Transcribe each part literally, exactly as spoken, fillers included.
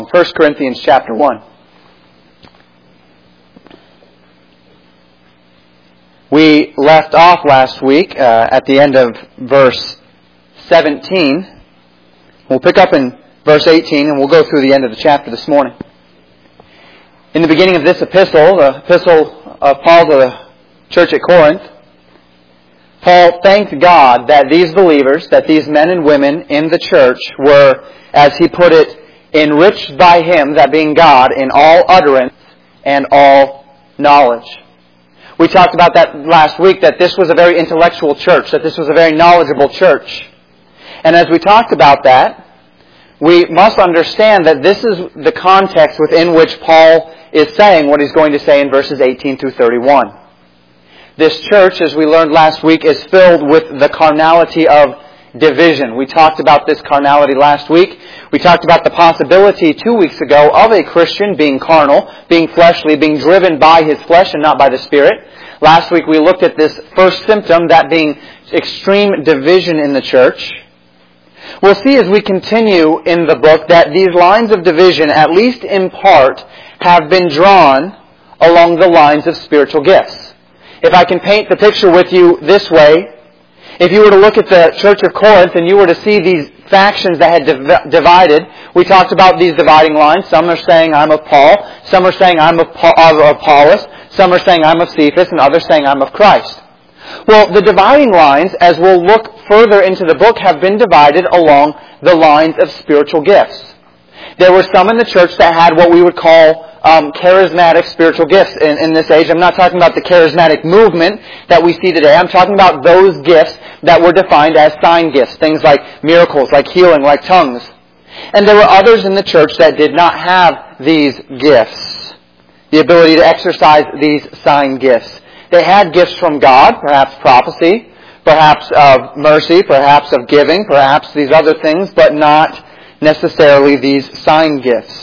First Corinthians chapter one. We left off last week uh, at the end of verse seventeen. We'll pick up in verse eighteen and we'll go through the end of the chapter this morning. In the beginning of this epistle, the epistle of Paul to the church at Corinth, Paul thanked God that these believers, that these men and women in the church were, as he put it, enriched by Him, that being God, in all utterance and all knowledge. We talked about that last week, that this was a very intellectual church, that this was a very knowledgeable church. And as we talked about that, we must understand that this is the context within which Paul is saying what he's going to say in verses eighteen through thirty-one. This church, as we learned last week, is filled with the carnality of division. We talked about this carnality last week. We talked about the possibility two weeks ago of a Christian being carnal, being fleshly, being driven by his flesh and not by the Spirit. Last week we looked at this first symptom, that being extreme division in the church. We'll see as we continue in the book that these lines of division, at least in part, have been drawn along the lines of spiritual gifts. If I can paint the picture with you this way, if you were to look at the church of Corinth and you were to see these factions that had div- divided, we talked about these dividing lines. Some are saying, I'm of Paul. Some are saying, I'm of, Paul, of Apollos. Some are saying, I'm of Cephas. And others saying, I'm of Christ. Well, the dividing lines, as we'll look further into the book, have been divided along the lines of spiritual gifts. There were some in the church that had what we would call Um, charismatic spiritual gifts in, in this age. I'm not talking about the charismatic movement that we see today. I'm talking about those gifts that were defined as sign gifts. Things like miracles, like healing, like tongues. And there were others in the church that did not have these gifts. The ability to exercise these sign gifts. They had gifts from God, perhaps prophecy, perhaps of mercy, perhaps of giving, perhaps these other things, but not necessarily these sign gifts.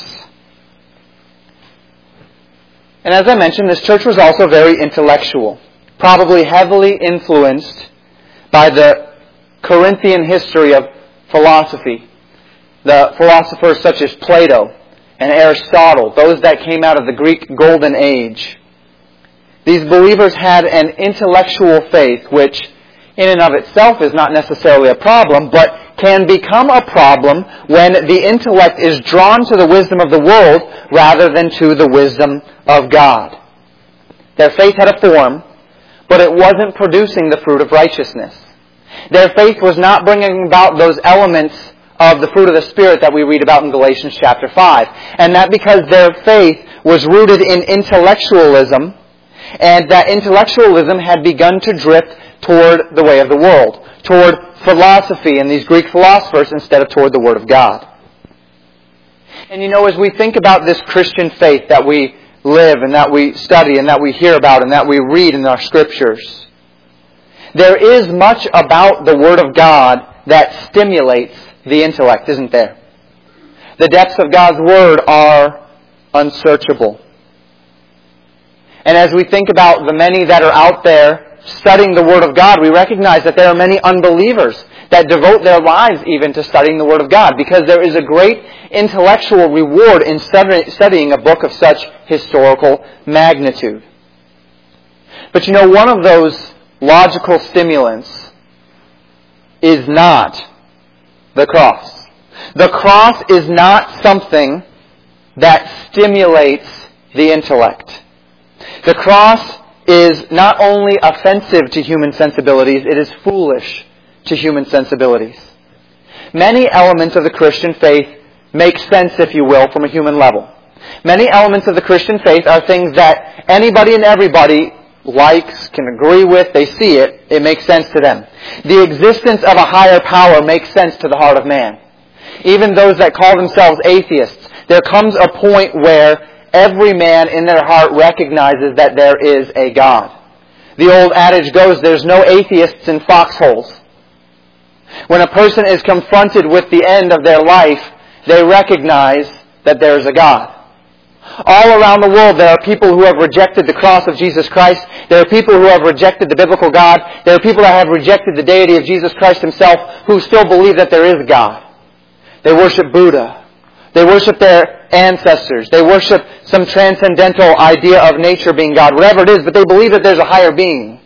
And as I mentioned, this church was also very intellectual, probably heavily influenced by the Corinthian history of philosophy. The philosophers such as Plato and Aristotle, those that came out of the Greek Golden Age. These believers had an intellectual faith, which in and of itself is not necessarily a problem, but can become a problem when the intellect is drawn to the wisdom of the world rather than to the wisdom of God. Their faith had a form, but it wasn't producing the fruit of righteousness. Their faith was not bringing about those elements of the fruit of the Spirit that we read about in Galatians chapter five. And that because their faith was rooted in intellectualism, and that intellectualism had begun to drift toward the way of the world, toward philosophy and these Greek philosophers instead of toward the Word of God. And you know, as we think about this Christian faith that we live and that we study and that we hear about and that we read in our Scriptures, there is much about the Word of God that stimulates the intellect, isn't there? The depths of God's Word are unsearchable. And as we think about the many that are out there studying the Word of God, we recognize that there are many unbelievers that devote their lives even to studying the Word of God, because there is a great intellectual reward in studying a book of such historical magnitude. But you know, one of those logical stimulants is not the cross. The cross is not something that stimulates the intellect. The cross is not only offensive to human sensibilities, it is foolish to human sensibilities. Many elements of the Christian faith make sense, if you will, from a human level. Many elements of the Christian faith are things that anybody and everybody likes, can agree with, they see it, it makes sense to them. The existence of a higher power makes sense to the heart of man. Even those that call themselves atheists, there comes a point where every man in their heart recognizes that there is a God. The old adage goes, there's no atheists in foxholes. When a person is confronted with the end of their life, they recognize that there is a God. All around the world there are people who have rejected the cross of Jesus Christ. There are people who have rejected the biblical God. There are people that have rejected the deity of Jesus Christ Himself who still believe that there is a God. They worship Buddha. They worship their ancestors. They worship some transcendental idea of nature being God, whatever it is, but they believe that there's a higher being.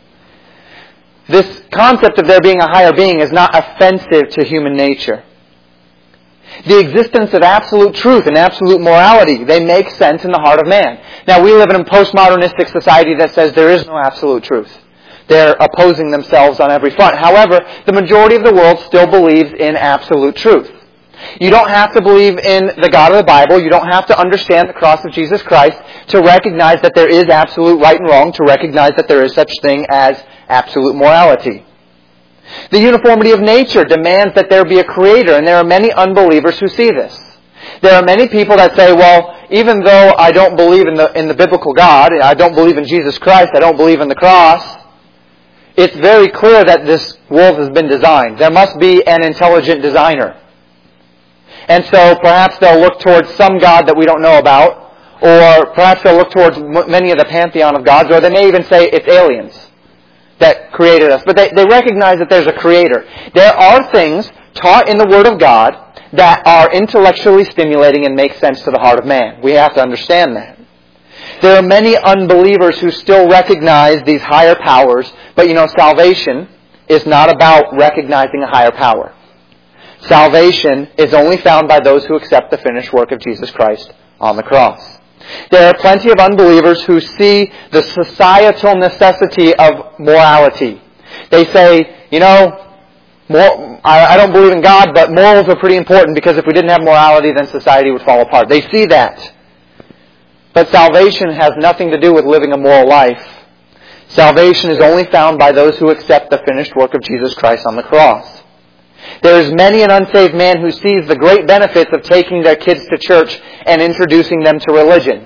This concept of there being a higher being is not offensive to human nature. The existence of absolute truth and absolute morality, they make sense in the heart of man. Now, we live in a postmodernistic society that says there is no absolute truth. They're opposing themselves on every front. However, the majority of the world still believes in absolute truth. You don't have to believe in the God of the Bible. You don't have to understand the cross of Jesus Christ to recognize that there is absolute right and wrong, to recognize that there is such thing as absolute morality. The uniformity of nature demands that there be a creator, and there are many unbelievers who see this. There are many people that say, well, even though I don't believe in the, in the biblical God, I don't believe in Jesus Christ, I don't believe in the cross, it's very clear that this world has been designed. There must be an intelligent designer. And so perhaps they'll look towards some God that we don't know about, or perhaps they'll look towards many of the pantheon of gods, or they may even say it's aliens that created us. But they, they recognize that there's a creator. There are things taught in the Word of God that are intellectually stimulating and make sense to the heart of man. We have to understand that. There are many unbelievers who still recognize these higher powers, but you know, salvation is not about recognizing a higher power. Salvation is only found by those who accept the finished work of Jesus Christ on the cross. There are plenty of unbelievers who see the societal necessity of morality. They say, you know, more, I, I don't believe in God, but morals are pretty important because if we didn't have morality, then society would fall apart. They see that. But salvation has nothing to do with living a moral life. Salvation is only found by those who accept the finished work of Jesus Christ on the cross. There is many an unsaved man who sees the great benefits of taking their kids to church and introducing them to religion.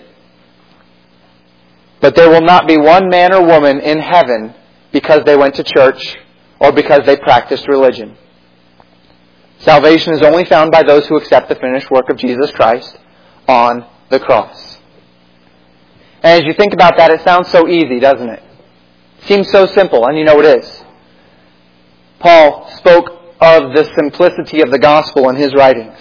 But there will not be one man or woman in heaven because they went to church or because they practiced religion. Salvation is only found by those who accept the finished work of Jesus Christ on the cross. And as you think about that, it sounds so easy, doesn't it? It seems so simple, and you know it is. Paul spoke of the simplicity of the gospel in his writings.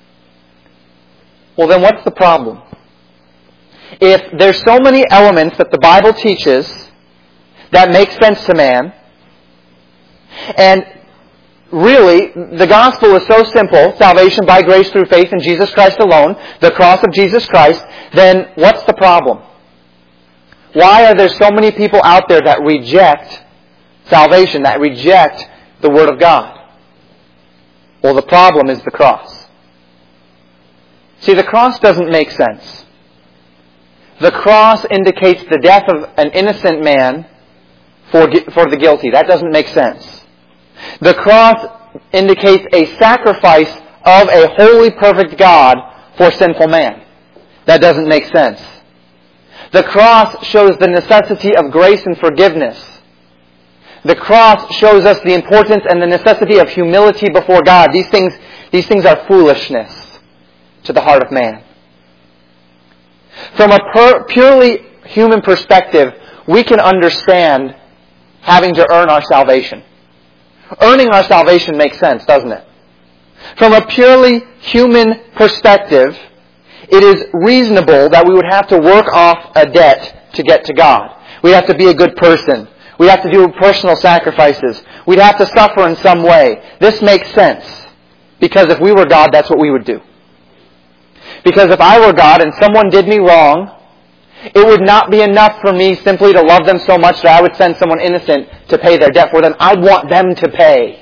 Well, then what's the problem? If there's so many elements that the Bible teaches that make sense to man, and really, the gospel is so simple, salvation by grace through faith in Jesus Christ alone, the cross of Jesus Christ, then what's the problem? Why are there so many people out there that reject salvation, that reject the Word of God? Well, the problem is the cross. See, the cross doesn't make sense. The cross indicates the death of an innocent man for, for the guilty. That doesn't make sense. The cross indicates a sacrifice of a holy, perfect God for sinful man. That doesn't make sense. The cross shows the necessity of grace and forgiveness. The cross shows us the importance and the necessity of humility before God. These things, these things are foolishness to the heart of man. From a per, purely human perspective, we can understand having to earn our salvation. Earning our salvation makes sense, doesn't it? From a purely human perspective, it is reasonable that we would have to work off a debt to get to God. We'd have to be a good person. We'd have to do personal sacrifices. We'd have to suffer in some way. This makes sense. Because if we were God, that's what we would do. Because if I were God and someone did me wrong, it would not be enough for me simply to love them so much that I would send someone innocent to pay their debt for them. I'd want them to pay.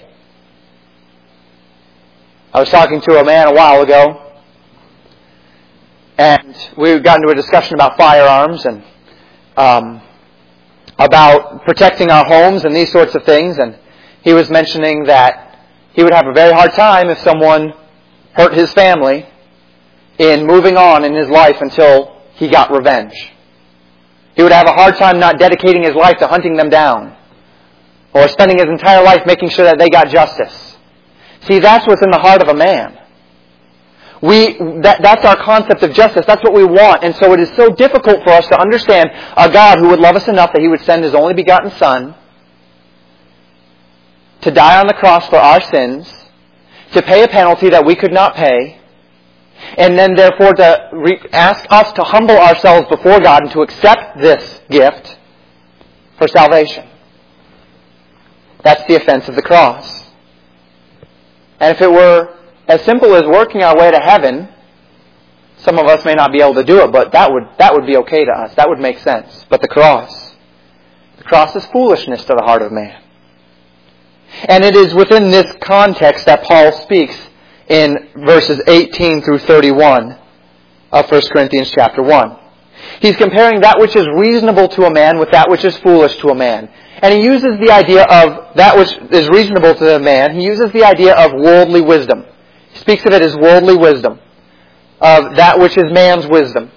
I was talking to a man a while ago, and we got into a discussion about firearms and um, about protecting our homes and these sorts of things. And he was mentioning that he would have a very hard time if someone hurt his family in moving on in his life until he got revenge. He would have a hard time not dedicating his life to hunting them down or spending his entire life making sure that they got justice. See, that's what's in the heart of a man. We, that, that's our concept of justice. That's what we want. And so it is so difficult for us to understand a God who would love us enough that He would send His only begotten Son to die on the cross for our sins, to pay a penalty that we could not pay, And then therefore to re- ask us to humble ourselves before God and to accept this gift for salvation. That's the offense of the cross. And if it were as simple as working our way to heaven, some of us may not be able to do it, but that would that would be okay to us. That would make sense. But the cross, the cross is foolishness to the heart of man. And it is within this context that Paul speaks in verses eighteen through thirty-one of First Corinthians chapter one. He's comparing that which is reasonable to a man with that which is foolish to a man. And he uses the idea of that which is reasonable to a man. He uses the idea of worldly wisdom. He speaks of it as worldly wisdom, of that which is man's wisdom.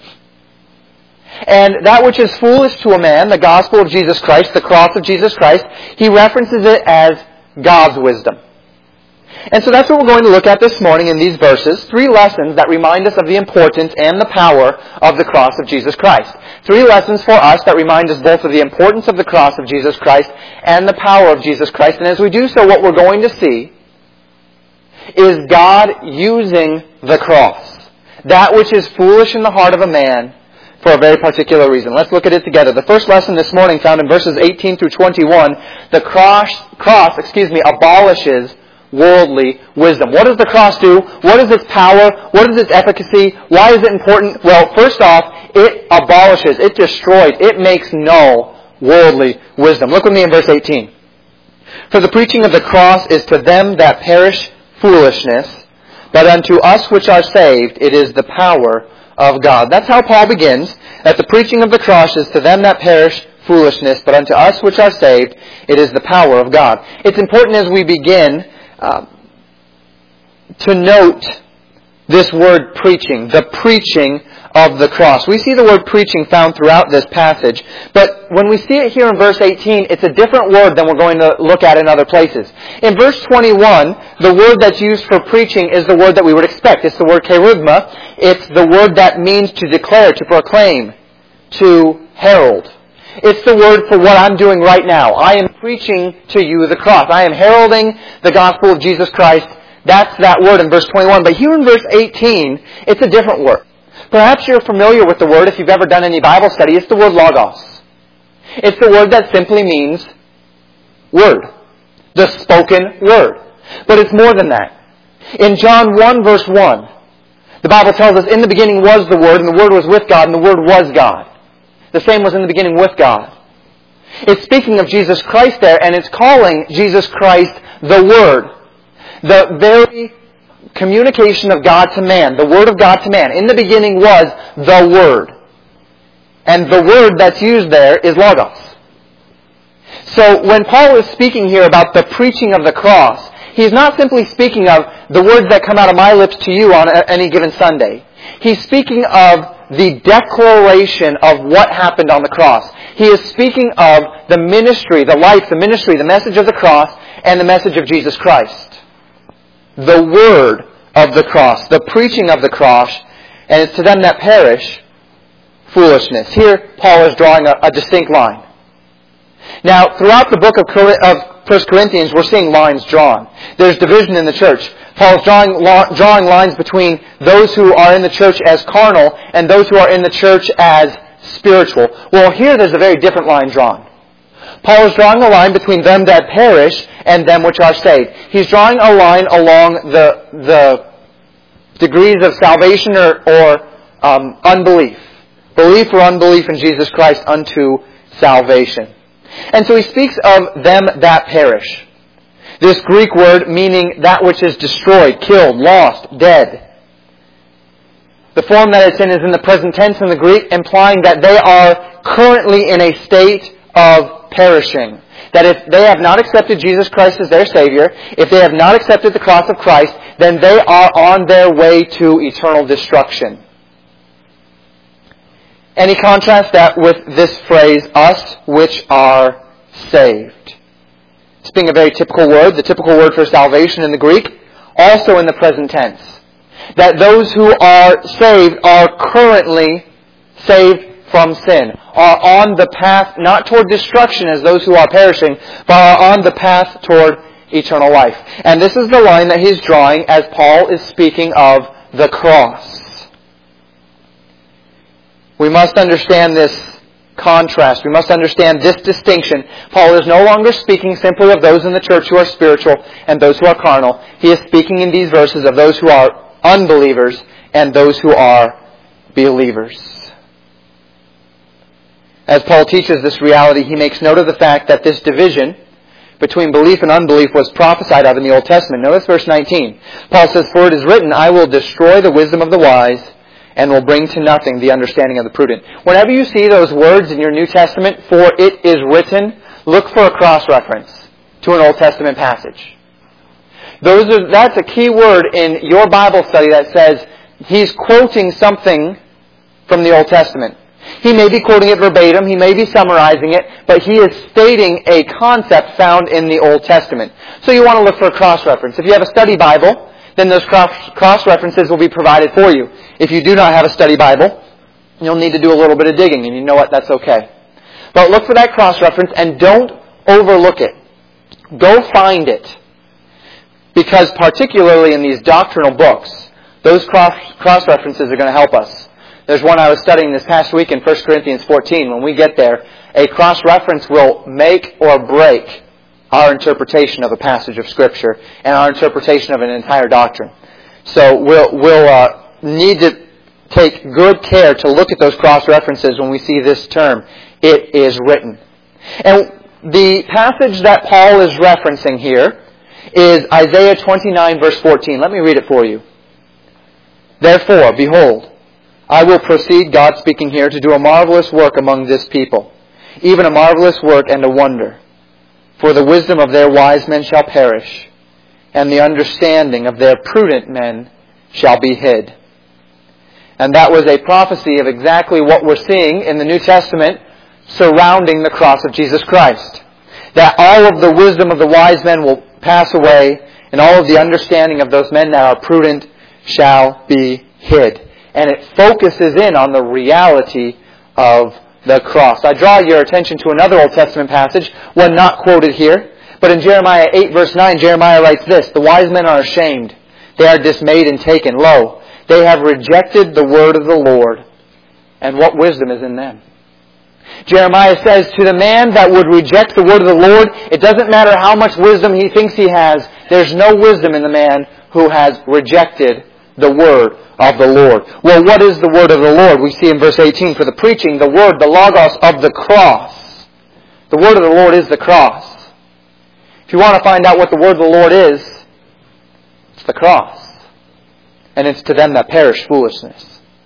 And that which is foolish to a man, the gospel of Jesus Christ, the cross of Jesus Christ, he references it as God's wisdom. And so that's what we're going to look at this morning in these verses. Three lessons that remind us of the importance and the power of the cross of Jesus Christ. Three lessons for us that remind us both of the importance of the cross of Jesus Christ and the power of Jesus Christ. And as we do so, what we're going to see is God using the cross, that which is foolish in the heart of a man, for a very particular reason. Let's look at it together. The first lesson this morning, found in verses eighteen through twenty-one, the cross, cross, excuse me, abolishes worldly wisdom. What does the cross do? What is its power? What is its efficacy? Why is it important? Well, first off, it abolishes, it destroys, it makes null worldly wisdom. Look with me in verse eighteen. For the preaching of the cross is to them that perish foolishness, but unto us which are saved it is the power of God. That's how Paul begins, that the preaching of the cross is to them that perish foolishness, but unto us which are saved it is the power of God. It's important as we begin uh, to note this word preaching, the preaching of the cross. We see the word preaching found throughout this passage, but when we see it here in verse eighteen, it's a different word than we're going to look at in other places. In verse twenty-one, the word that's used for preaching is the word that we would expect. It's the word kerygma. It's the word that means to declare, to proclaim, to herald. It's the word for what I'm doing right now. I am preaching to you the cross. I am heralding the gospel of Jesus Christ. That's that word in verse twenty-one. But here in verse eighteen, it's a different word. Perhaps you're familiar with the word if you've ever done any Bible study. It's the word logos. It's the word that simply means word. The spoken word. But it's more than that. In John one verse one, the Bible tells us, in the beginning was the Word, and the Word was with God, and the Word was God. The same was in the beginning with God. It's speaking of Jesus Christ there, and it's calling Jesus Christ the Word. The very communication of God to man, the Word of God to man. In the beginning was the Word. And the word that's used there is logos. So when Paul is speaking here about the preaching of the cross, he's not simply speaking of the words that come out of my lips to you on any given Sunday. He's speaking of the declaration of what happened on the cross. He is speaking of the ministry, the life, the ministry, the message of the cross, and the message of Jesus Christ. The word of the cross, the preaching of the cross, and it's to them that perish, foolishness. Here, Paul is drawing a, a distinct line. Now, throughout the book of, of First Corinthians, we're seeing lines drawn. There's division in the church. Paul's drawing, drawing lines between those who are in the church as carnal and those who are in the church as spiritual. Well, here there's a very different line drawn. Paul is drawing a line between them that perish and them which are saved. He's drawing a line along the, the degrees of salvation or, or um, unbelief. Belief or unbelief in Jesus Christ unto salvation. And so he speaks of them that perish. This Greek word meaning that which is destroyed, killed, lost, dead. The form that it's in is in the present tense in the Greek, implying that they are currently in a state of perishing. That if they have not accepted Jesus Christ as their Savior, if they have not accepted the cross of Christ, then they are on their way to eternal destruction. And he contrasts that with this phrase, us which are saved. It's being a very typical word, the typical word for salvation in the Greek, also in the present tense. That those who are saved are currently saved from sin, are on the path, not toward destruction as those who are perishing, but are on the path toward eternal life. And this is the line that he's drawing as Paul is speaking of the cross. We must understand this contrast. We must understand this distinction. Paul is no longer speaking simply of those in the church who are spiritual and those who are carnal. He is speaking in these verses of those who are unbelievers and those who are believers. As Paul teaches this reality, he makes note of the fact that this division between belief and unbelief was prophesied of in the Old Testament. Notice verse nineteen. Paul says, "For it is written, I will destroy the wisdom of the wise and will bring to nothing the understanding of the prudent." Whenever you see those words in your New Testament, "for it is written," look for a cross-reference to an Old Testament passage. Those are, that's a key word in your Bible study that says he's quoting something from the Old Testament. He may be quoting it verbatim, he may be summarizing it, but he is stating a concept found in the Old Testament. So you want to look for a cross-reference. If you have a study Bible, then those cross-references will be provided for you. If you do not have a study Bible, you'll need to do a little bit of digging, and you know what? That's okay. But look for that cross-reference and don't overlook it. Go find it. Because particularly in these doctrinal books, those cross, cross-references are going to help us. There's one I was studying this past week in First Corinthians fourteen. When we get there, a cross-reference will make or break our interpretation of a passage of Scripture and our interpretation of an entire doctrine. So we'll, we'll uh, need to take good care to look at those cross-references when we see this term, "it is written." And the passage that Paul is referencing here is Isaiah twenty-nine, verse fourteen. Let me read it for you. "Therefore, behold, I will proceed," God speaking here, "to do a marvelous work among this people, even a marvelous work and a wonder. For the wisdom of their wise men shall perish, and the understanding of their prudent men shall be hid." And that was a prophecy of exactly what we're seeing in the New Testament surrounding the cross of Jesus Christ. That all of the wisdom of the wise men will pass away, and all of the understanding of those men that are prudent shall be hid. And it focuses in on the reality of the cross. I draw your attention to another Old Testament passage, one not quoted here, but in Jeremiah eight, verse nine, Jeremiah writes this, "The wise men are ashamed. They are dismayed and taken. Lo, they have rejected the word of the Lord, and what wisdom is in them?" Jeremiah says, to the man that would reject the word of the Lord, it doesn't matter how much wisdom he thinks he has, there's no wisdom in the man who has rejected the word of the Lord. Well, what is the word of the Lord? We see in verse eighteen, "For the preaching, the word, the logos of the cross." The word of the Lord is the cross. If you want to find out what the word of the Lord is, it's the cross. And it's to them that perish foolishness.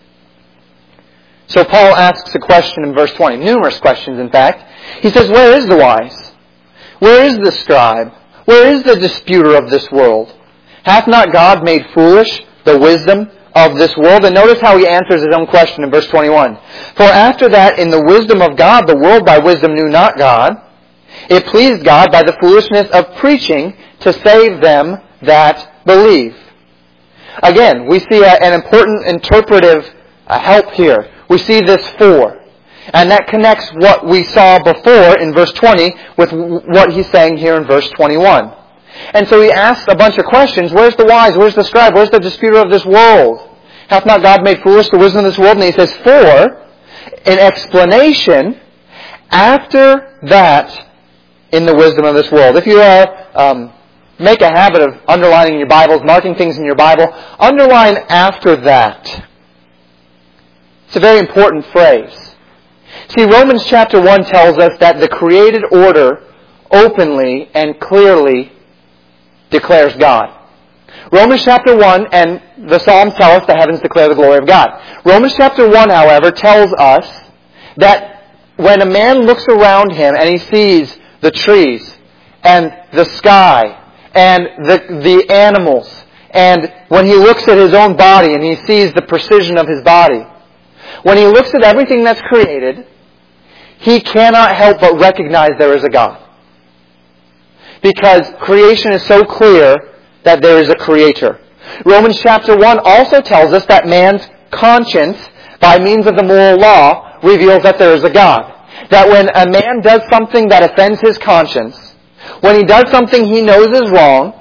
So Paul asks a question in verse twenty, numerous questions in fact. He says, "Where is the wise? Where is the scribe? Where is the disputer of this world? Hath not God made foolish the wisdom of this world?" And notice how he answers his own question in verse twenty-one. "For after that, in the wisdom of God, the world by wisdom knew not God. It pleased God by the foolishness of preaching to save them that believe." Again, we see a, an important interpretive uh, help here. We see this "for." And that connects what we saw before in verse twenty with what he's saying here in verse twenty-one. And so he asks a bunch of questions. Where's the wise? Where's the scribe? Where's the disputer of this world? Hath not God made foolish the wisdom of this world? And he says, "For," an explanation, after that, in the wisdom of this world. If you uh, um, make a habit of underlining your Bibles, marking things in your Bible, underline "after that." It's a very important phrase. See, Romans chapter one tells us that the created order openly and clearly declares God. Romans chapter one and the Psalms tell us the heavens declare the glory of God. Romans chapter one, however, tells us that when a man looks around him and he sees the trees and the sky and the, the animals, and when he looks at his own body and he sees the precision of his body, when he looks at everything that's created, he cannot help but recognize there is a God. Because creation is so clear that there is a creator. Romans chapter one also tells us that man's conscience, by means of the moral law, reveals that there is a God. That when a man does something that offends his conscience, when he does something he knows is wrong,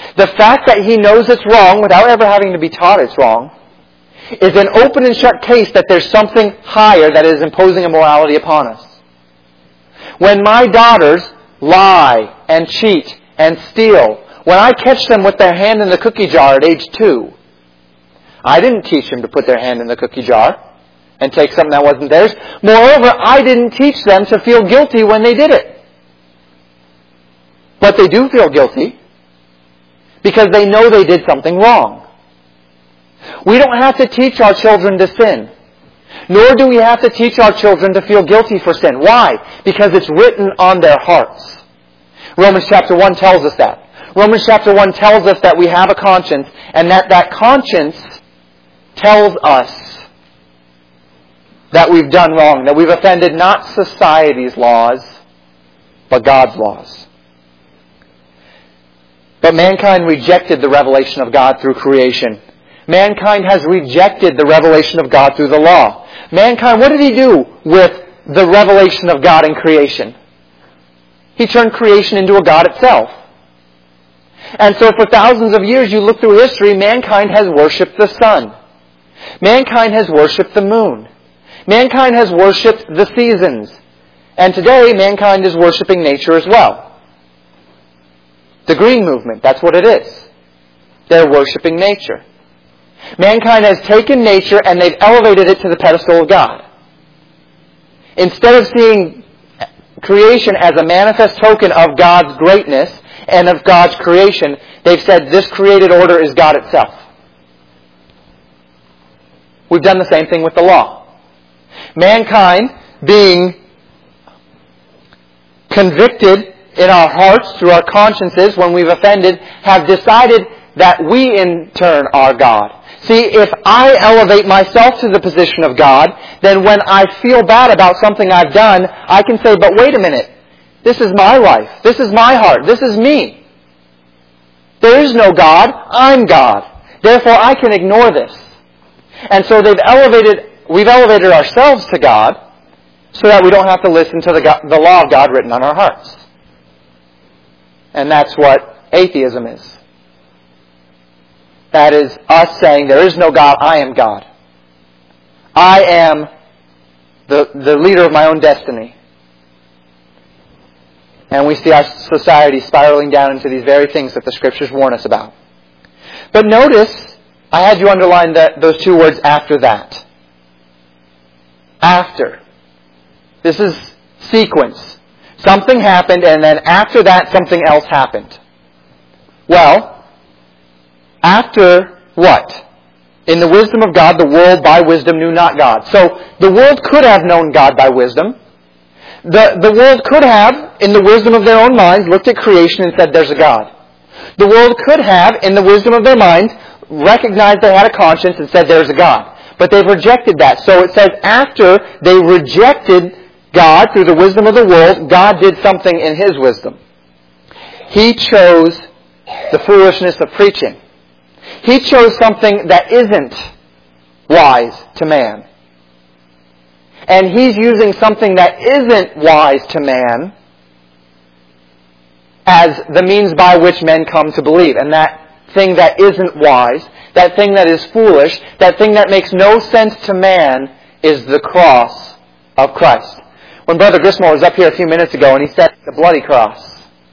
The fact that he knows it's wrong without ever having to be taught it's wrong is an open and shut case that there's something higher that is imposing a morality upon us. When my daughters lie and cheat and steal, when I catch them with their hand in the cookie jar at age two, I didn't teach them to put their hand in the cookie jar and take something that wasn't theirs. Moreover, I didn't teach them to feel guilty when they did it. But they do feel guilty because they know they did something wrong. We don't have to teach our children to sin. Nor do we have to teach our children to feel guilty for sin. Why? Because it's written on their hearts. Romans chapter one tells us that. Romans chapter one tells us that we have a conscience, and that that conscience tells us that we've done wrong, that we've offended not society's laws, but God's laws. But mankind rejected the revelation of God through creation. Mankind has rejected the revelation of God through the law. Mankind, what did he do with the revelation of God in creation? He turned creation into a God itself. And so for thousands of years, you look through history, mankind has worshipped the sun. Mankind has worshipped the moon. Mankind has worshipped the seasons. And today, mankind is worshipping nature as well. The green movement, that's what it is. They're worshipping nature. Mankind has taken nature and they've elevated it to the pedestal of God. Instead of seeing creation as a manifest token of God's greatness and of God's creation, they've said this created order is God itself. We've done the same thing with the law. Mankind, being convicted in our hearts through our consciences when we've offended, have decided that we in turn are God. See, if I elevate myself to the position of God, then when I feel bad about something I've done, I can say, but wait a minute. This is my life. This is my heart. This is me. There is no God. I'm God. Therefore, I can ignore this. And so they've elevated, we've elevated ourselves to God so that we don't have to listen to the, God, the law of God written on our hearts. And that's what atheism is. That is us saying, there is no God, I am God. I am the, the leader of my own destiny. And we see our society spiraling down into these very things that the Scriptures warn us about. But notice, I had you underline that, those two words, after that. After. This is sequence. Something happened, and then after that, something else happened. Well, after what? In the wisdom of God, the world by wisdom knew not God. So, the world could have known God by wisdom. The, the world could have, in the wisdom of their own minds, looked at creation and said, there's a God. The world could have, in the wisdom of their minds, recognized they had a conscience and said, there's a God. But they've rejected that. So it says, after they rejected God through the wisdom of the world, God did something in His wisdom. He chose the foolishness of preaching. He chose something that isn't wise to man. And He's using something that isn't wise to man as the means by which men come to believe. And that thing that isn't wise, that thing that is foolish, that thing that makes no sense to man is the cross of Christ. When Brother Griswold was up here a few minutes ago and he said, the bloody cross.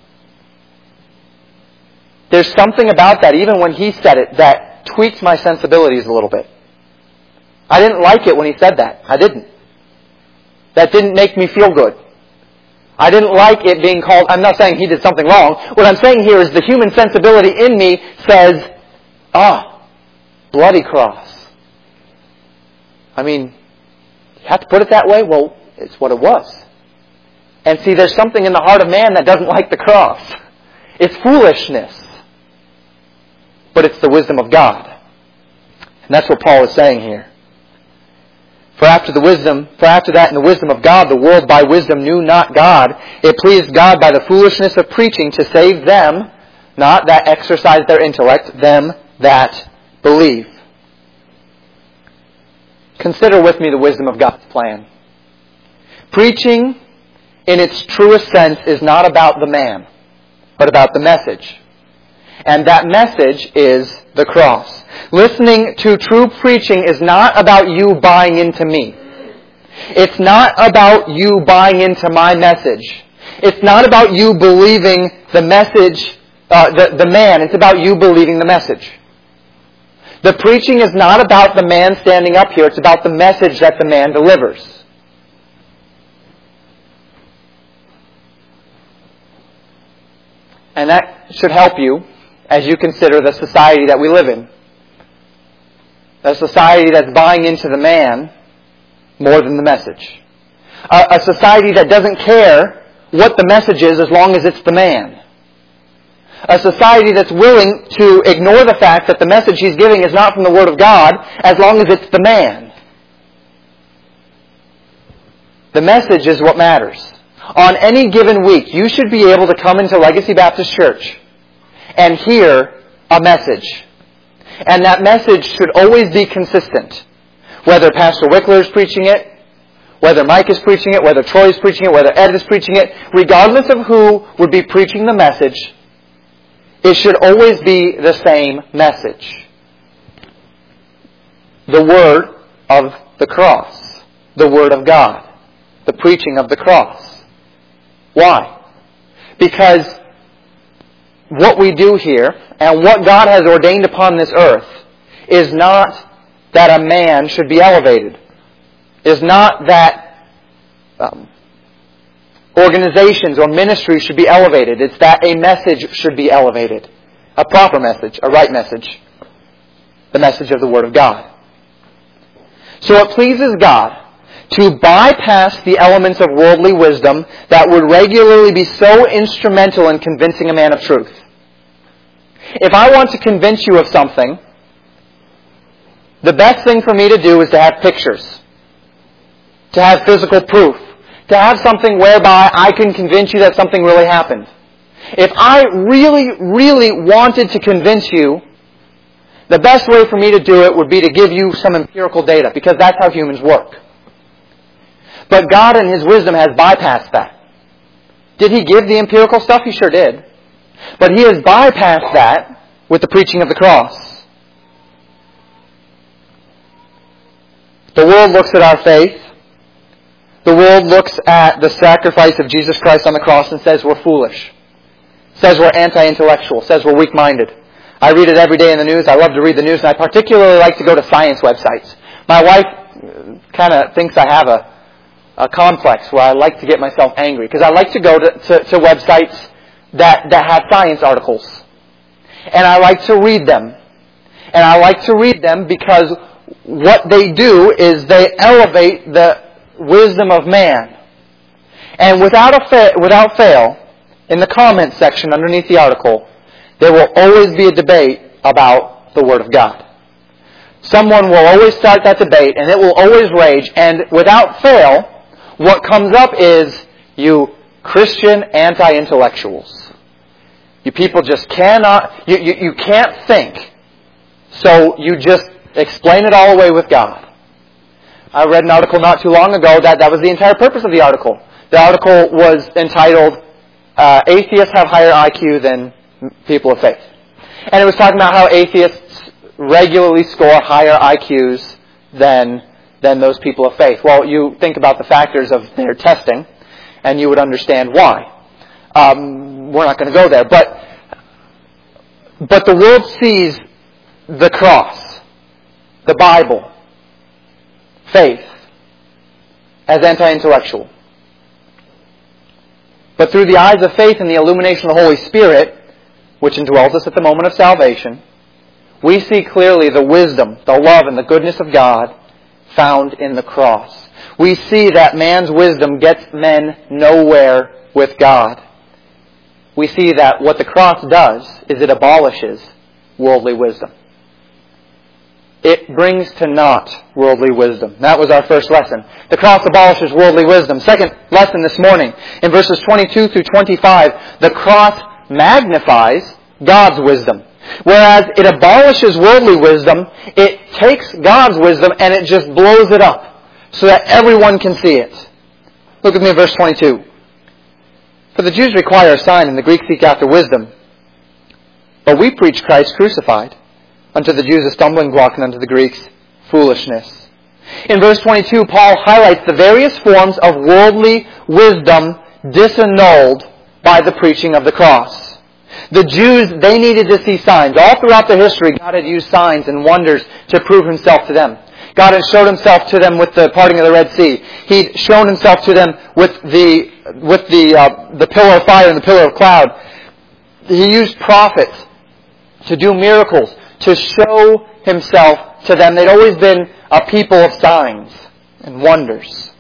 There's something about that, even when he said it, that tweaked my sensibilities a little bit. I didn't like it when he said that. I didn't. That didn't make me feel good. I didn't like it being called, I'm not saying he did something wrong. What I'm saying here is the human sensibility in me says, ah, bloody cross. I mean, you have to put it that way? Well, it's what it was. And see, there's something in the heart of man that doesn't like the cross. It's foolishness. But it's the wisdom of God. And that's what Paul is saying here. For after the wisdom, for after that in the wisdom of God, the world by wisdom knew not God. It pleased God by the foolishness of preaching to save them, not that exercise their intellect, them that believe. Consider with me the wisdom of God's plan. Preaching, in its truest sense, is not about the man, but about the message. And that message is the cross. Listening to true preaching is not about you buying into me. It's not about you buying into my message. It's not about you believing the message, uh, the, the man. It's about you believing the message. The preaching is not about the man standing up here. It's about the message that the man delivers. And that should help you as you consider the society that we live in. A society that's buying into the man more than the message. A, a society that doesn't care what the message is as long as it's the man. A society that's willing to ignore the fact that the message he's giving is not from the Word of God as long as it's the man. The message is what matters. On any given week, you should be able to come into Legacy Baptist Church and hear a message. And that message should always be consistent. Whether Pastor Wickler is preaching it, whether Mike is preaching it, whether Troy is preaching it, whether Ed is preaching it, regardless of who would be preaching the message, it should always be the same message. The Word of the cross. The Word of God. The preaching of the cross. Why? Because what we do here and what God has ordained upon this earth is not that a man should be elevated. Is not that um, organizations or ministries should be elevated. It's that a message should be elevated. A proper message, a right message. The message of the Word of God. So it pleases God to bypass the elements of worldly wisdom that would regularly be so instrumental in convincing a man of truth. If I want to convince you of something, the best thing for me to do is to have pictures. To have physical proof. To have something whereby I can convince you that something really happened. If I really, really wanted to convince you, the best way for me to do it would be to give you some empirical data, because that's how humans work. But God in His wisdom has bypassed that. Did He give the empirical stuff? He sure did. But He has bypassed that with the preaching of the cross. The world looks at our faith. The world looks at the sacrifice of Jesus Christ on the cross and says we're foolish. Says we're anti-intellectual. Says we're weak-minded. I read it every day in the news. I love to read the news, and I particularly like to go to science websites. My wife kind of thinks I have a, a complex where I like to get myself angry, because I like to go to, to, to websites that, that have science articles. And I like to read them. And I like to read them because what they do is they elevate the wisdom of man. And without a fa- without fail, in the comments section underneath the article, there will always be a debate about the Word of God. Someone will always start that debate, and it will always rage, and without fail, what comes up is you Christian anti-intellectuals. You people just cannot, you, you, you can't think, so you just explain it all away with God. I read an article not too long ago that that was the entire purpose of the article. The article was entitled, uh, Atheists Have Higher I Q Than People of Faith. And it was talking about how atheists regularly score higher I Qs than, than those people of faith. Well, you think about the factors of their testing, and you would understand why. Um, we're not going to go there. But, but the world sees the cross, the Bible, faith, as anti-intellectual. But through the eyes of faith and the illumination of the Holy Spirit, which indwells us at the moment of salvation, we see clearly the wisdom, the love, and the goodness of God found in the cross. We see that man's wisdom gets men nowhere with God. We see that what the cross does is it abolishes worldly wisdom. It brings to naught worldly wisdom. That was our first lesson. The cross abolishes worldly wisdom. Second lesson this morning, in verses twenty-two through twenty-five, the cross magnifies God's wisdom. Whereas it abolishes worldly wisdom, it takes God's wisdom and it just blows it up so that everyone can see it. Look at me in verse twenty-two. For the Jews require a sign and the Greeks seek after wisdom. But we preach Christ crucified, unto the Jews a stumbling block, and unto the Greeks foolishness. In verse twenty-two, Paul highlights the various forms of worldly wisdom disannulled by the preaching of the cross. The Jews, they needed to see signs. All throughout their history, God had used signs and wonders to prove Himself to them. God had showed Himself to them with the parting of the Red Sea. He'd shown Himself to them with the with the uh, the pillar of fire and the pillar of cloud. He used prophets to do miracles, to show Himself to them. They'd always been a people of signs and wonders.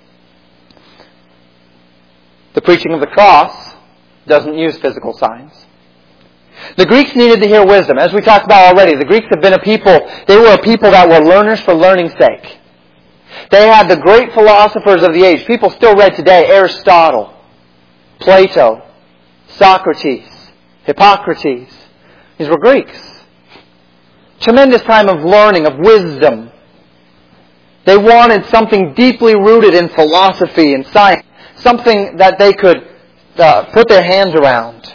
The preaching of the cross doesn't use physical signs. The Greeks needed to hear wisdom. As we talked about already, the Greeks have been a people, they were a people that were learners for learning's sake. They had the great philosophers of the age. People still read today, Aristotle, Plato, Socrates, Hippocrates. These were Greeks. Tremendous time of learning, of wisdom. They wanted something deeply rooted in philosophy and science, something that they could uh, put their hands around.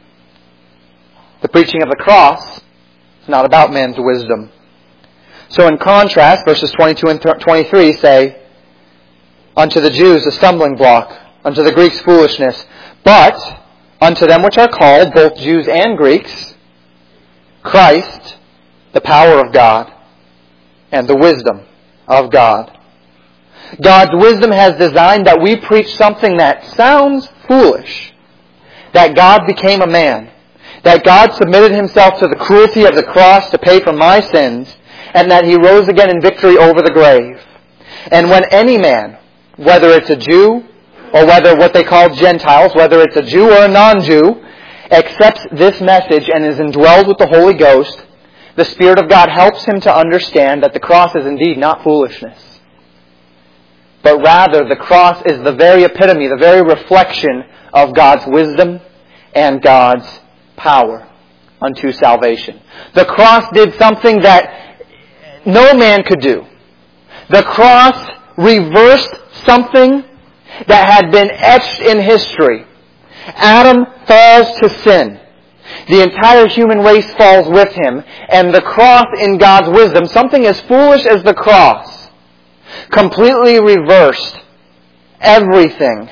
The preaching of the cross is not about man's wisdom. So in contrast, verses twenty-two and twenty-three say, unto the Jews a stumbling block, unto the Greeks foolishness, but unto them which are called, both Jews and Greeks, Christ, the power of God, and the wisdom of God. God's wisdom has designed that we preach something that sounds foolish. That God became a man. That God submitted Himself to the cruelty of the cross to pay for my sins. And that He rose again in victory over the grave. And when any man, whether it's a Jew or whether what they call Gentiles, whether it's a Jew or a non-Jew, accepts this message and is indwelled with the Holy Ghost, the Spirit of God helps him to understand that the cross is indeed not foolishness. But rather, the cross is the very epitome, the very reflection of God's wisdom and God's power unto salvation. The cross did something that no man could do. The cross reversed something that had been etched in history. Adam falls to sin. The entire human race falls with him. And the cross, in God's wisdom, something as foolish as the cross, completely reversed everything.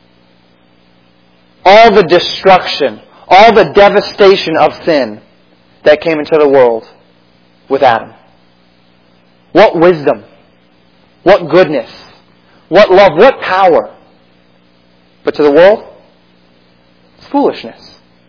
All the destruction, all the devastation of sin that came into the world with Adam. What wisdom, what goodness, what love, what power. But to the world, it's foolishness.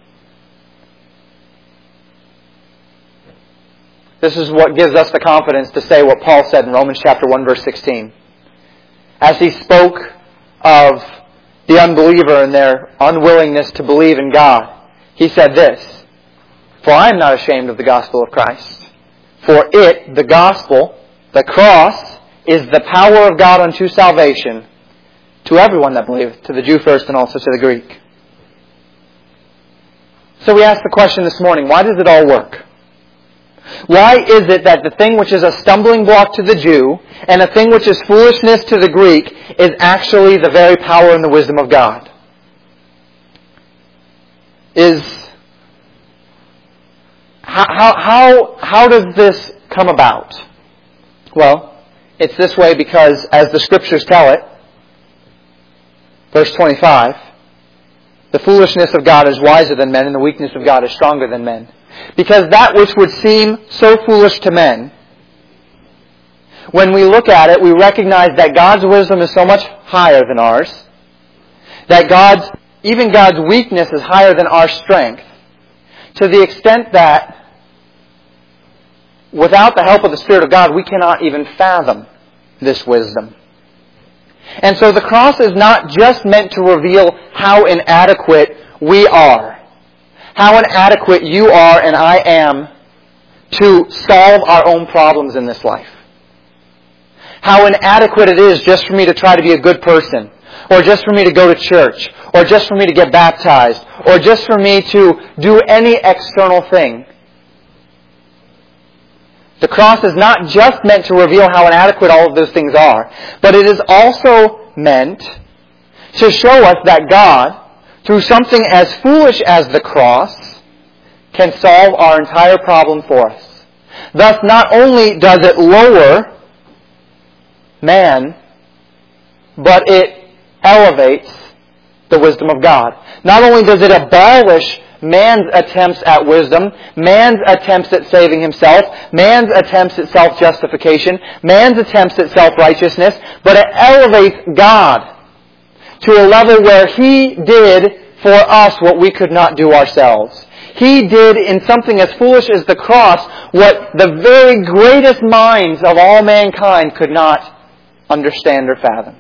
This is what gives us the confidence to say what Paul said in Romans chapter one, verse sixteen. As he spoke of the unbeliever and their unwillingness to believe in God, he said this, for I am not ashamed of the gospel of Christ. For it, the gospel, the cross, is the power of God unto salvation to everyone that believeth, to the Jew first and also to the Greek. So we ask the question this morning, why does it all work? Why is it that the thing which is a stumbling block to the Jew and a thing which is foolishness to the Greek is actually the very power and the wisdom of God? Is how how how does this come about? Well, it's this way because, as the Scriptures tell it, verse twenty-five, the foolishness of God is wiser than men, and the weakness of God is stronger than men. Because that which would seem so foolish to men, when we look at it, we recognize that God's wisdom is so much higher than ours, that God's, even God's weakness is higher than our strength, to the extent that without the help of the Spirit of God, we cannot even fathom this wisdom. And so the cross is not just meant to reveal how inadequate we are, how inadequate you are and I am to solve our own problems in this life. How inadequate it is just for me to try to be a good person, or just for me to go to church, or just for me to get baptized, or just for me to do any external thing. The cross is not just meant to reveal how inadequate all of those things are, but it is also meant to show us that God, through something as foolish as the cross, can solve our entire problem for us. Thus, not only does it lower man, but it elevates the wisdom of God. Not only does it abolish man's attempts at wisdom, man's attempts at saving himself, man's attempts at self-justification, man's attempts at self-righteousness, but it elevates God to a level where He did for us what we could not do ourselves. He did in something as foolish as the cross what the very greatest minds of all mankind could not understand or fathom.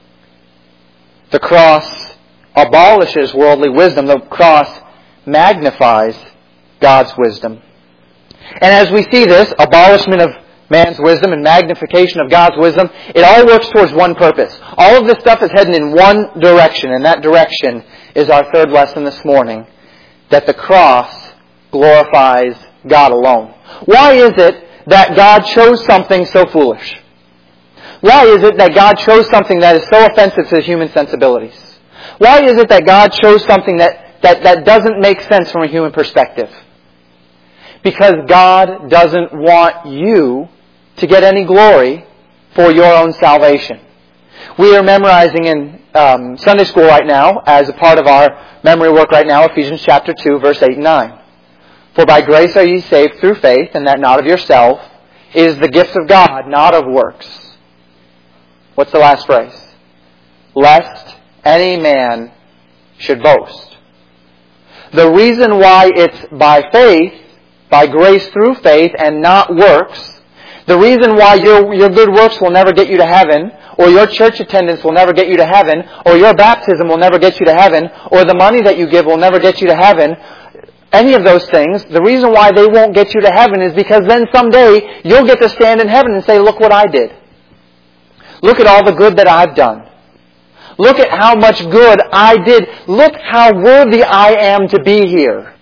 The cross abolishes worldly wisdom. The cross magnifies God's wisdom. And as we see this, abolishment of man's wisdom and magnification of God's wisdom, it all works towards one purpose. All of this stuff is heading in one direction, and that direction is our third lesson this morning, that the cross glorifies God alone. Why is it that God chose something so foolish? Why is it that God chose something that is so offensive to human sensibilities? Why is it that God chose something that, that, that doesn't make sense from a human perspective? Because God doesn't want you to get any glory for your own salvation. We are memorizing in um, Sunday school right now, as a part of our memory work right now, Ephesians chapter two, verse eight and nine. For by grace are ye saved through faith, and that not of yourself. It is the gift of God, not of works. What's the last phrase? Lest any man should boast. The reason why it's by faith, by grace through faith, and not works, the reason why your, your good works will never get you to heaven, or your church attendance will never get you to heaven, or your baptism will never get you to heaven, or the money that you give will never get you to heaven, any of those things, the reason why they won't get you to heaven is because then someday you'll get to stand in heaven and say, look what I did. Look at all the good that I've done. Look at how much good I did. Look how worthy I am to be here.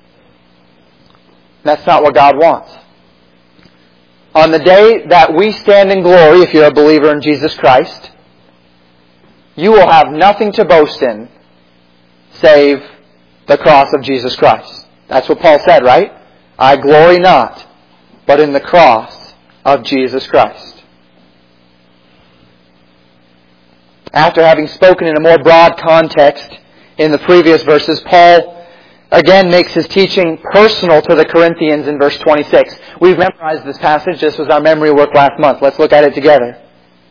That's not what God wants. On the day that we stand in glory, if you're a believer in Jesus Christ, you will have nothing to boast in save the cross of Jesus Christ. That's what Paul said, right? I glory not, but in the cross of Jesus Christ. After having spoken in a more broad context in the previous verses, Paul again makes his teaching personal to the Corinthians in verse twenty-six. We've memorized this passage. This was our memory work last month. Let's look at it together.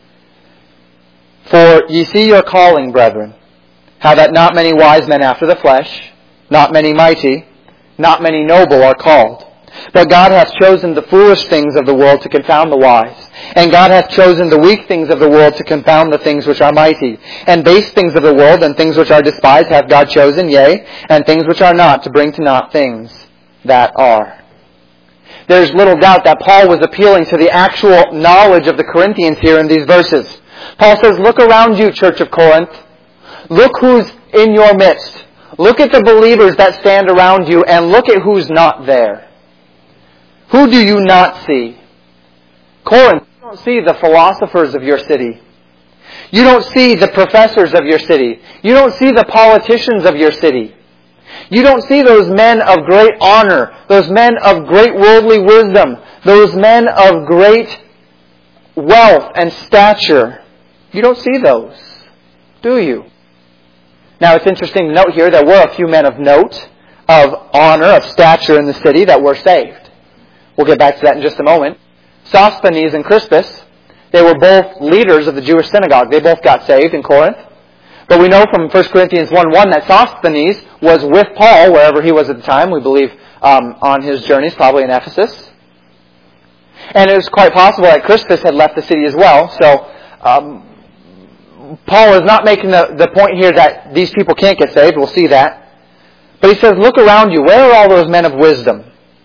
For ye see your calling, brethren, how that not many wise men after the flesh, not many mighty, not many noble are called. But God hath chosen the foolish things of the world to confound the wise. And God hath chosen the weak things of the world to confound the things which are mighty. And base things of the world and things which are despised hath God chosen, yea, and things which are not, to bring to naught things that are. There's little doubt that Paul was appealing to the actual knowledge of the Corinthians here in these verses. Paul says, look around you, Church of Corinth. Look who's in your midst. Look at the believers that stand around you, and look at who's not there. Who do you not see? Corinth, you don't see the philosophers of your city. You don't see the professors of your city. You don't see the politicians of your city. You don't see those men of great honor, those men of great worldly wisdom, those men of great wealth and stature. You don't see those, do you? Now, it's interesting to note here that we're a few men of note, of honor, of stature in the city that were saved. We'll get back to that in just a moment. Sosthenes and Crispus, they were both leaders of the Jewish synagogue. They both got saved in Corinth. But we know from First Corinthians one one that Sosthenes was with Paul wherever he was at the time. We believe um, on his journeys, probably in Ephesus. And it was quite possible that Crispus had left the city as well. So um, Paul is not making the, the point here that these people can't get saved. We'll see that. But he says, look around you. Where are all those men of wisdom?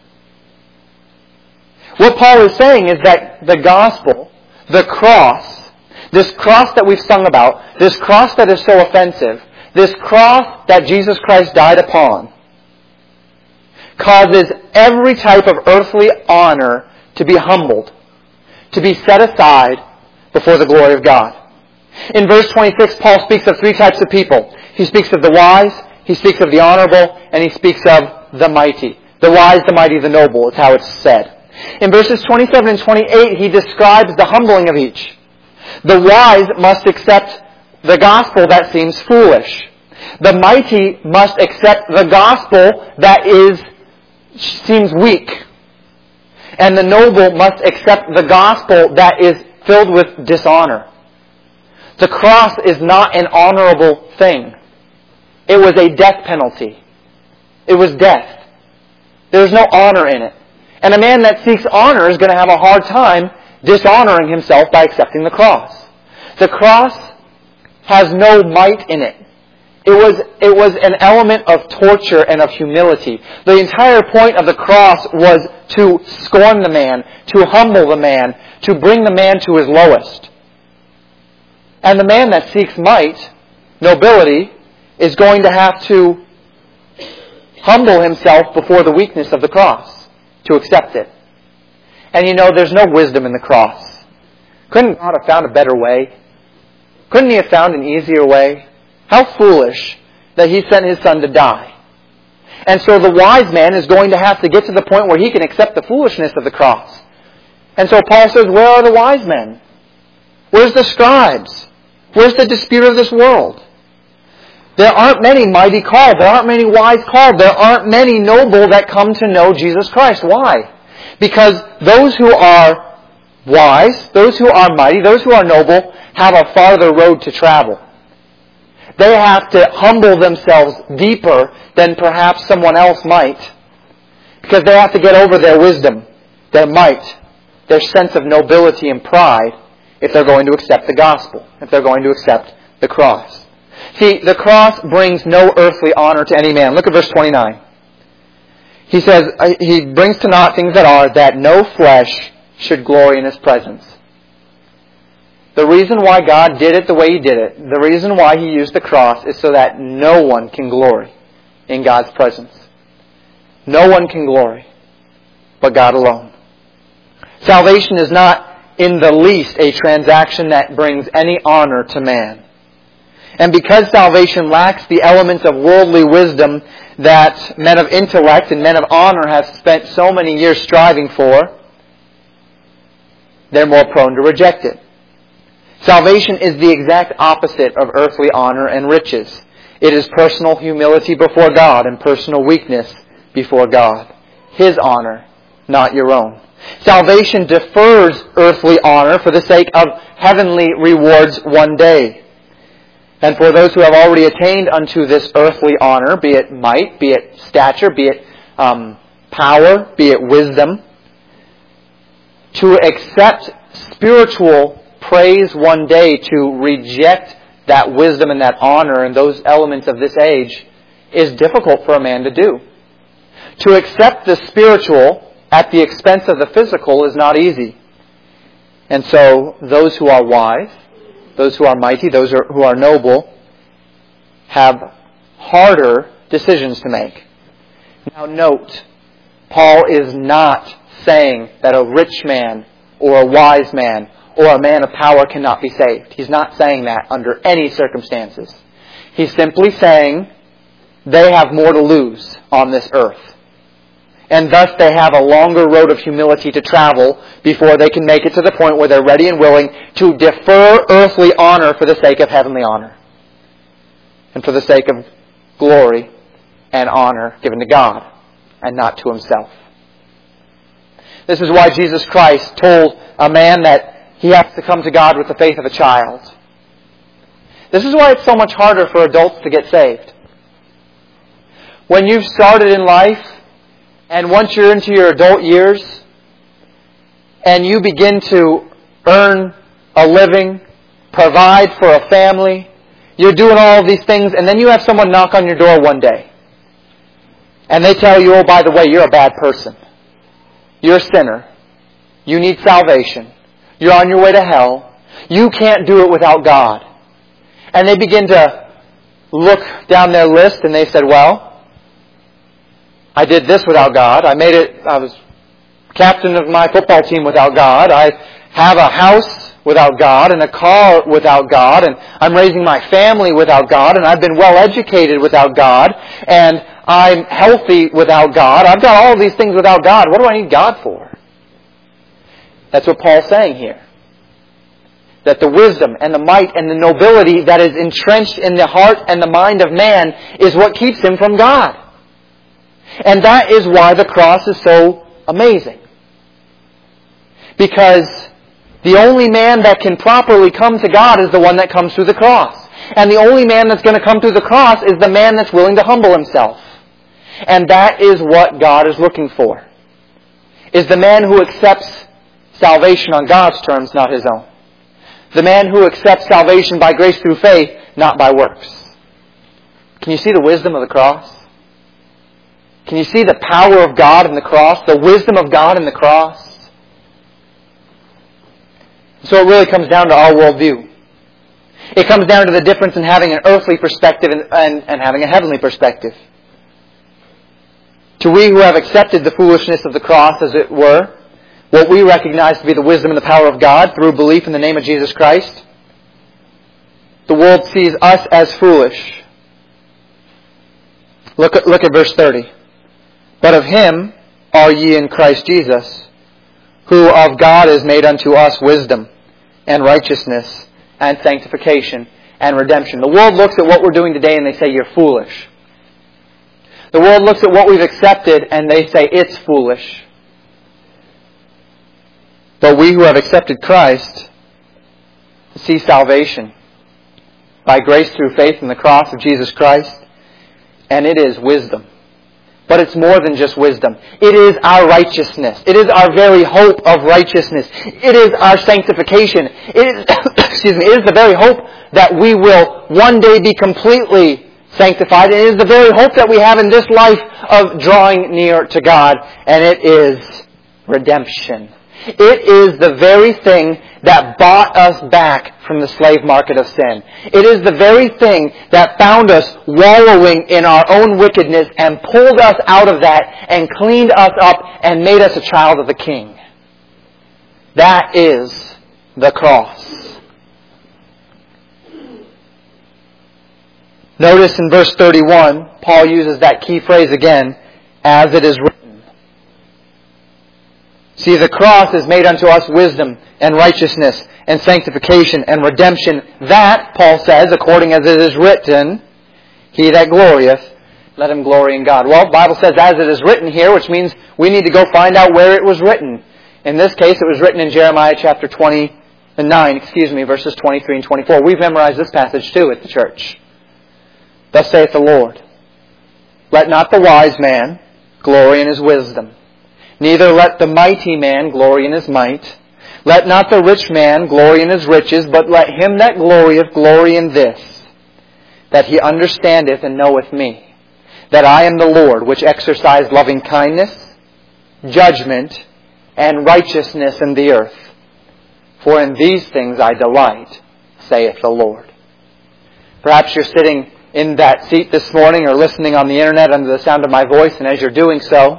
What Paul is saying is that the gospel, the cross, this cross that we've sung about, this cross that is so offensive, this cross that Jesus Christ died upon, causes every type of earthly honor to be humbled, to be set aside before the glory of God. In verse twenty-six, Paul speaks of three types of people. He speaks of the wise, he speaks of the honorable, and he speaks of the mighty. The wise, the mighty, the noble is how it's said. In verses twenty-seven and twenty-eight, he describes the humbling of each. The wise must accept the gospel that seems foolish. The mighty must accept the gospel that is seems weak. And the noble must accept the gospel that is filled with dishonor. The cross is not an honorable thing. It was a death penalty. It was death. There's no honor in it. And a man that seeks honor is going to have a hard time dishonoring himself by accepting the cross. The cross has no might in it. It was, it was an element of torture and of humility. The entire point of the cross was to scorn the man, to humble the man, to bring the man to his lowest. And the man that seeks might, nobility, is going to have to humble himself before the weakness of the cross to accept it. And you know, there's no wisdom in the cross. Couldn't God have found a better way? Couldn't He have found an easier way? How foolish that He sent His Son to die. And so the wise man is going to have to get to the point where he can accept the foolishness of the cross. And so Paul says, where are the wise men? Where's the scribes? Where's the disputer of this world? There aren't many mighty called. There aren't many wise called. There aren't many noble that come to know Jesus Christ. Why? Because those who are wise, those who are mighty, those who are noble, have a farther road to travel. They have to humble themselves deeper than perhaps someone else might. Because they have to get over their wisdom, their might, their sense of nobility and pride if they're going to accept the gospel, if they're going to accept the cross. See, the cross brings no earthly honor to any man. Look at verse twenty-nine. He says, He brings to naught things that are, that no flesh should glory in His presence. The reason why God did it the way He did it, the reason why He used the cross is so that no one can glory in God's presence. No one can glory but God alone. Salvation is not in the least a transaction that brings any honor to man. And because salvation lacks the elements of worldly wisdom that men of intellect and men of honor have spent so many years striving for, they're more prone to reject it. Salvation is the exact opposite of earthly honor and riches. It is personal humility before God and personal weakness before God. His honor, not your own. Salvation defers earthly honor for the sake of heavenly rewards one day. And for those who have already attained unto this earthly honor, be it might, be it stature, be it um, power, be it wisdom, to accept spiritual praise one day, to reject that wisdom and that honor and those elements of this age is difficult for a man to do. To accept the spiritual at the expense of the physical is not easy. And so those who are wise, those who are mighty, those who are noble, have harder decisions to make. Now note, Paul is not saying that a rich man or a wise man or a man of power cannot be saved. He's not saying that under any circumstances. He's simply saying they have more to lose on this earth. And thus they have a longer road of humility to travel before they can make it to the point where they're ready and willing to defer earthly honor for the sake of heavenly honor. And for the sake of glory and honor given to God and not to himself. This is why Jesus Christ told a man that he has to come to God with the faith of a child. This is why it's so much harder for adults to get saved. When you've started in life, and once you're into your adult years, and you begin to earn a living, provide for a family, you're doing all of these things, and then you have someone knock on your door one day. And they tell you, oh, by the way, you're a bad person. You're a sinner. You need salvation. You're on your way to hell. You can't do it without God. And they begin to look down their list and they said, well, I did this without God. I made it, I was captain of my football team without God. I have a house without God and a car without God. And I'm raising my family without God. And I've been well educated without God. And I'm healthy without God. I've got all these things without God. What do I need God for? That's what Paul's saying here. That the wisdom and the might and the nobility that is entrenched in the heart and the mind of man is what keeps him from God. And that is why the cross is so amazing. Because the only man that can properly come to God is the one that comes through the cross. And the only man that's going to come through the cross is the man that's willing to humble himself. And that is what God is looking for. Is the man who accepts salvation on God's terms, not his own. The man who accepts salvation by grace through faith, not by works. Can you see the wisdom of the cross? Can you see the power of God in the cross? The wisdom of God in the cross? So it really comes down to our worldview. It comes down to the difference in having an earthly perspective and, and, and having a heavenly perspective. To we who have accepted the foolishness of the cross, as it were, what we recognize to be the wisdom and the power of God through belief in the name of Jesus Christ, the world sees us as foolish. Look at, look at verse thirty. But of Him are ye in Christ Jesus, who of God is made unto us wisdom and righteousness and sanctification and redemption. The world looks at what we're doing today and they say, you're foolish. The world looks at what we've accepted and they say, it's foolish. But we who have accepted Christ see salvation by grace through faith in the cross of Jesus Christ, and it is wisdom. But it's more than just wisdom. It is our righteousness. It is our very hope of righteousness. It is our sanctification. It is, excuse me, it is the very hope that we will one day be completely sanctified. It is the very hope that we have in this life of drawing near to God. And it is redemption. It is the very thing that bought us back from the slave market of sin. It is the very thing that found us wallowing in our own wickedness and pulled us out of that and cleaned us up and made us a child of the King. That is the cross. Notice in verse thirty-one, Paul uses that key phrase again, as it is written. See, the cross is made unto us wisdom and righteousness and sanctification and redemption. That, Paul says, according as it is written, he that glorieth, let him glory in God. Well, the Bible says as it is written here, which means we need to go find out where it was written. In this case, it was written in Jeremiah chapter twenty-nine, excuse me, verses twenty-three and twenty-four. We've memorized this passage too at the church. Thus saith the Lord, let not the wise man glory in his wisdom, neither let the mighty man glory in his might. Let not the rich man glory in his riches, but let him that glorieth glory in this, that he understandeth and knoweth me, that I am the Lord, which exercise loving kindness, judgment, and righteousness in the earth. For in these things I delight, saith the Lord. Perhaps you're sitting in that seat this morning or listening on the internet under the sound of my voice, and as you're doing so,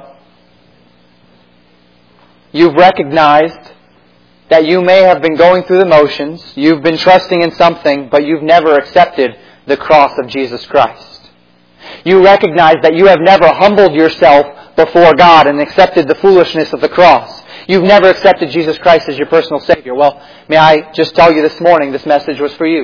you've recognized that you may have been going through the motions, you've been trusting in something, but you've never accepted the cross of Jesus Christ. You recognize that you have never humbled yourself before God and accepted the foolishness of the cross. You've never accepted Jesus Christ as your personal Savior. Well, may I just tell you this morning, this message was for you.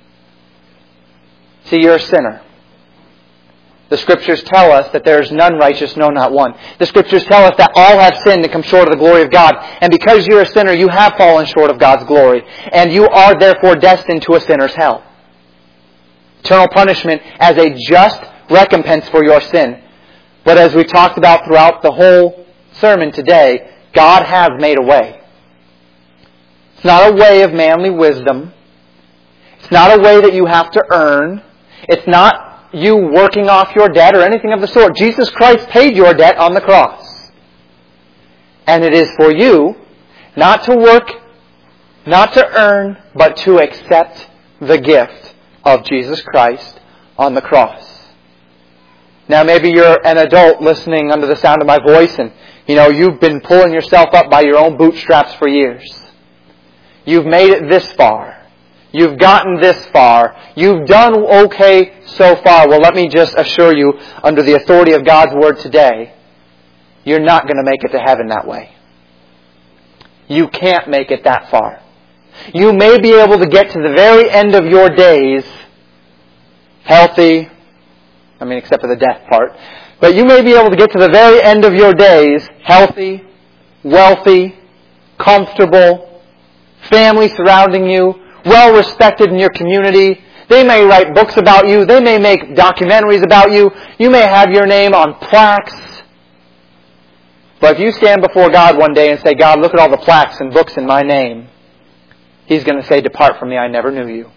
See, you're a sinner. The Scriptures tell us that there is none righteous, no, not one. The Scriptures tell us that all have sinned and come short of the glory of God. And because you're a sinner, you have fallen short of God's glory. And you are therefore destined to a sinner's hell. Eternal punishment as a just recompense for your sin. But as we talked about throughout the whole sermon today, God has made a way. It's not a way of manly wisdom. It's not a way that you have to earn. It's not you working off your debt or anything of the sort. Jesus Christ paid your debt on the cross. And it is for you not to work, not to earn, but to accept the gift of Jesus Christ on the cross. Now maybe you're an adult listening under the sound of my voice and you know you've been pulling yourself up by your own bootstraps for years. You've made it this far. You've gotten this far. You've done okay so far. Well, let me just assure you, under the authority of God's Word today, you're not going to make it to heaven that way. You can't make it that far. You may be able to get to the very end of your days healthy, I mean except for the death part, but you may be able to get to the very end of your days healthy, wealthy, comfortable, family surrounding you, well respected in your community. They may write books about you. They may make documentaries about you. You may have your name on plaques. But if you stand before God one day and say, God, look at all the plaques and books in my name, He's going to say, depart from me, I never knew you.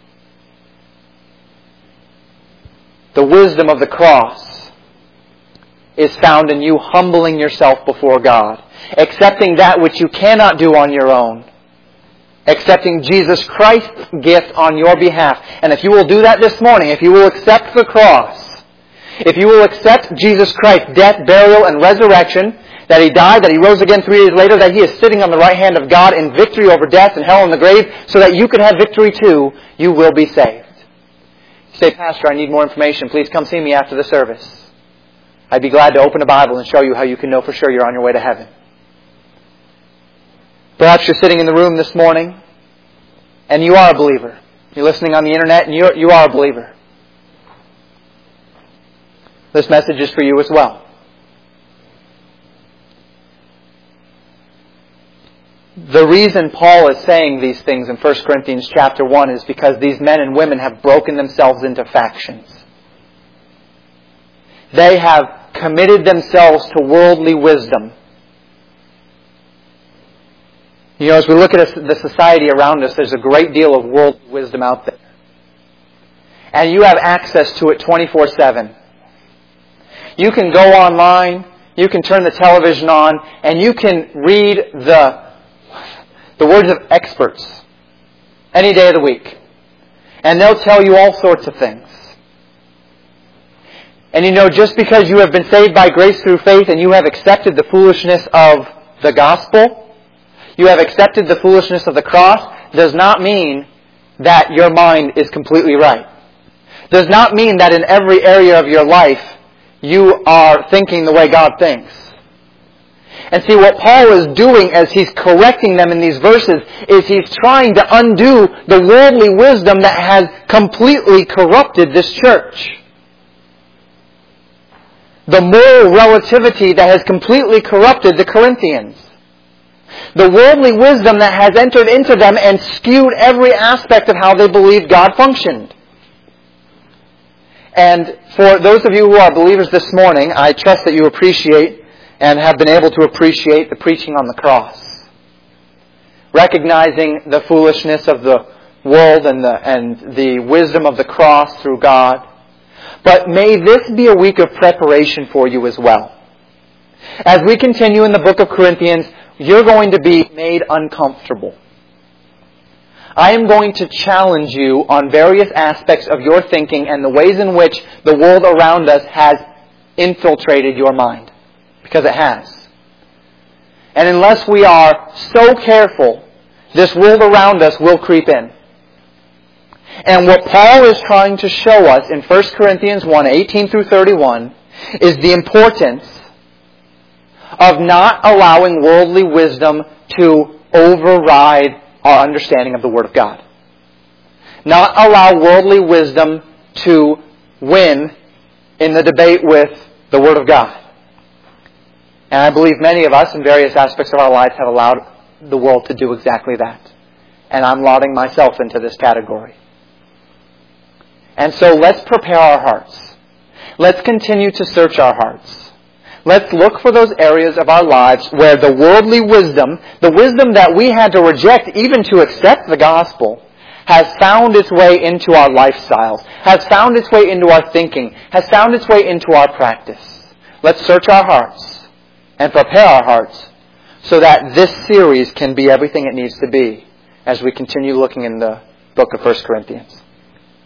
The wisdom of the cross is found in you humbling yourself before God, accepting that which you cannot do on your own, accepting Jesus Christ's gift on your behalf. And if you will do that this morning, if you will accept the cross, if you will accept Jesus Christ's death, burial, and resurrection, that He died, that He rose again three days later, that He is sitting on the right hand of God in victory over death and hell and the grave, so that you could have victory too, you will be saved. You say, Pastor, I need more information. Please come see me after the service. I'd be glad to open a Bible and show you how you can know for sure you're on your way to heaven. Perhaps you're sitting in the room this morning and you are a believer. You're listening on the internet and you're, you are a believer. This message is for you as well. The reason Paul is saying these things in First Corinthians chapter one is because these men and women have broken themselves into factions. They have committed themselves to worldly wisdom. You know, as we look at the society around us, there's a great deal of worldly wisdom out there. And you have access to it twenty-four seven. You can go online, you can turn the television on, and you can read the The words of experts any day of the week. And they'll tell you all sorts of things. And you know, just because you have been saved by grace through faith and you have accepted the foolishness of the gospel, you have accepted the foolishness of the cross, does not mean that your mind is completely right. Does not mean that in every area of your life you are thinking the way God thinks. And see, what Paul is doing as he's correcting them in these verses is he's trying to undo the worldly wisdom that has completely corrupted this church. The moral relativity that has completely corrupted the Corinthians. The worldly wisdom that has entered into them and skewed every aspect of how they believed God functioned. And for those of you who are believers this morning, I trust that you appreciate and have been able to appreciate the preaching on the cross. Recognizing the foolishness of the world and the, and the wisdom of the cross through God. But may this be a week of preparation for you as well. As we continue in the book of Corinthians, you're going to be made uncomfortable. I am going to challenge you on various aspects of your thinking and the ways in which the world around us has infiltrated your mind. Because it has. And unless we are so careful, this world around us will creep in. And what Paul is trying to show us in First Corinthians one, eighteen through thirty-one, is the importance of not allowing worldly wisdom to override our understanding of the Word of God. Not allow worldly wisdom to win in the debate with the Word of God. And I believe many of us in various aspects of our lives have allowed the world to do exactly that. And I'm lauding myself into this category. And so let's prepare our hearts. Let's continue to search our hearts. Let's look for those areas of our lives where the worldly wisdom, the wisdom that we had to reject even to accept the gospel, has found its way into our lifestyles, has found its way into our thinking, has found its way into our practice. Let's search our hearts and prepare our hearts so that this series can be everything it needs to be as we continue looking in the book of First Corinthians.